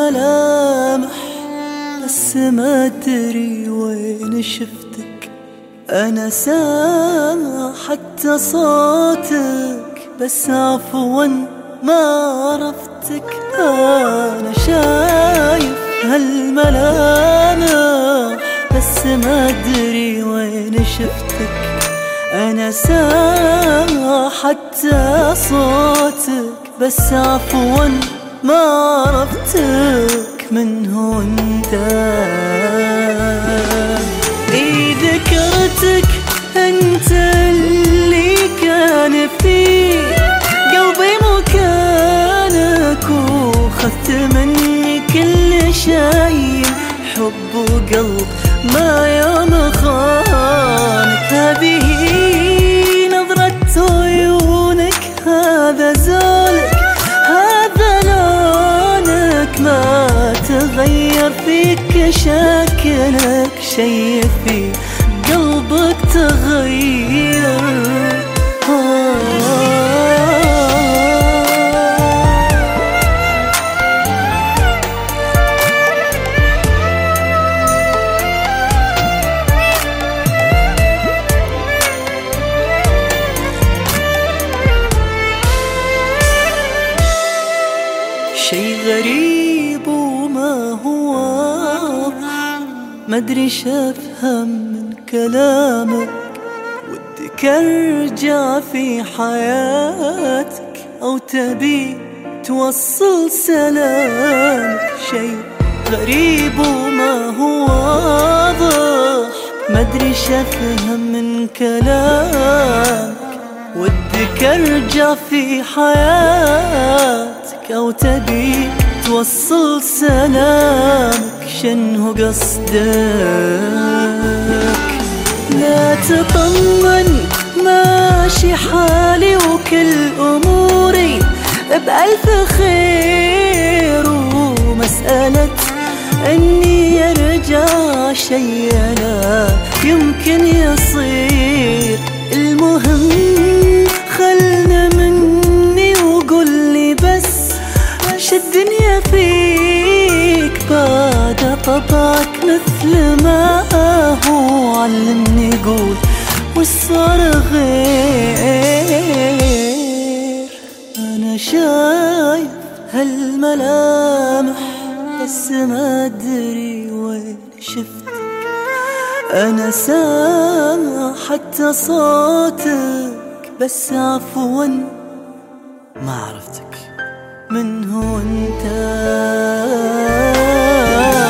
هالملامح بس ما أدري وين شفتك. أنا سامع حتى صوتك بس عفوا ما عرفتك. أنا شايف هالملامح بس ما أدري وين شفتك. أنا سامع حتى صوتك بس عفوا ما عرفتك من هو انت. اي ذكرتك انت اللي كان في قلبي مكانك وخذت مني كل شيء. حب وقلب ما يوم خانك. هذه نظرة عيونك، هذا زولك، هذا لونك، ما تغير فيك شكلك شي في قلبك تغير. شي غريب وما هو واضح، مدري شافهم من كلامك. ودك ارجع في حياتك او تبي توصل سلامك. شي غريب وما هو واضح، مدري شافهم من كلامك. ودك ارجع في حياتك أو تبي توصل سلامك. شنو قصدك؟ لا تطمن ماشي حالي وكل أموري بألف خير. ومسألة أني يرجع شي لا يمكن يصير. المهم خلنا مني وقل لي بس ش الدنيا فيك بعد طبعك مثل ما هو. علمني قول وش صار غير. أنا شايف هالملامح بس ما أدري وين شفتك. أنا سامع حتى صوتك بس عفوا ما عرفتك من هو انت.